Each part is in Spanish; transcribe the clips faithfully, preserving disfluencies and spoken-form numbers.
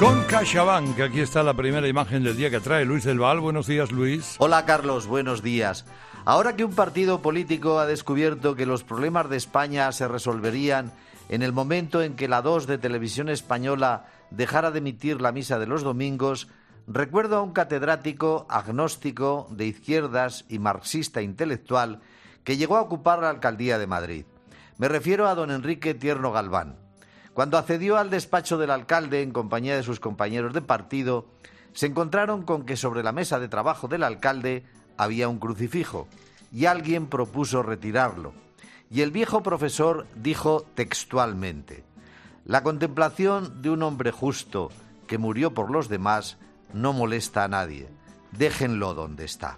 Con CaixaBank, aquí está la primera imagen del día que trae Luis del Val. Buenos días, Luis. Hola, Carlos, buenos días. Ahora que un partido político ha descubierto que los problemas de España se resolverían en el momento en que la dos de Televisión Española dejara de emitir la misa de los domingos, recuerdo a un catedrático agnóstico de izquierdas y marxista intelectual que llegó a ocupar la alcaldía de Madrid. Me refiero a don Enrique Tierno Galván. Cuando accedió al despacho del alcalde en compañía de sus compañeros de partido, se encontraron con que sobre la mesa de trabajo del alcalde había un crucifijo y alguien propuso retirarlo. Y el viejo profesor dijo textualmente: «La contemplación de un hombre justo que murió por los demás no molesta a nadie. Déjenlo donde está».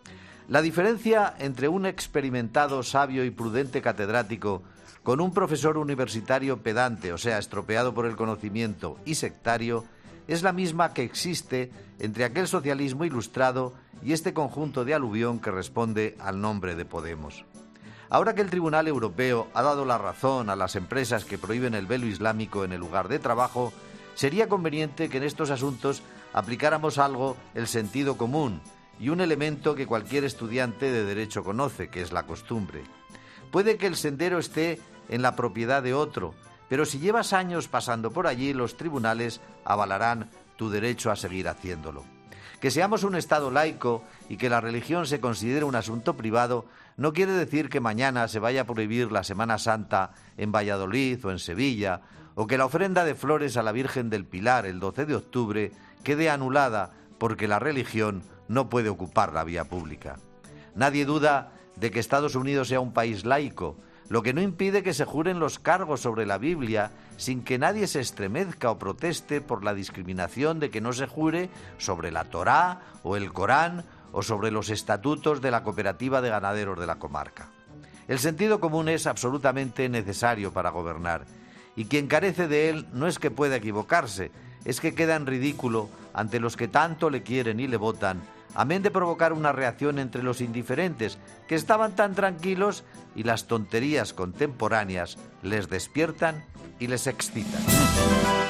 La diferencia entre un experimentado, sabio y prudente catedrático con un profesor universitario pedante, o sea, estropeado por el conocimiento y sectario, es la misma que existe entre aquel socialismo ilustrado y este conjunto de aluvión que responde al nombre de Podemos. Ahora que el Tribunal Europeo ha dado la razón a las empresas que prohíben el velo islámico en el lugar de trabajo, sería conveniente que en estos asuntos aplicáramos algo el sentido común y un elemento que cualquier estudiante de Derecho conoce, que es la costumbre. Puede que el sendero esté en la propiedad de otro, pero si llevas años pasando por allí, los tribunales avalarán tu derecho a seguir haciéndolo. Que seamos un Estado laico y que la religión se considere un asunto privado no quiere decir que mañana se vaya a prohibir la Semana Santa en Valladolid o en Sevilla, o que la ofrenda de flores a la Virgen del Pilar el doce de octubre quede anulada porque la religión no puede ocupar la vía pública. Nadie duda de que Estados Unidos sea un país laico, lo que no impide que se juren los cargos sobre la Biblia sin que nadie se estremezca o proteste por la discriminación de que no se jure sobre la Torá o el Corán o sobre los estatutos de la cooperativa de ganaderos de la comarca. El sentido común es absolutamente necesario para gobernar, y quien carece de él no es que pueda equivocarse, es que queda en ridículo ante los que tanto le quieren y le votan, amén de provocar una reacción entre los indiferentes, que estaban tan tranquilos y las tonterías contemporáneas les despiertan y les excitan.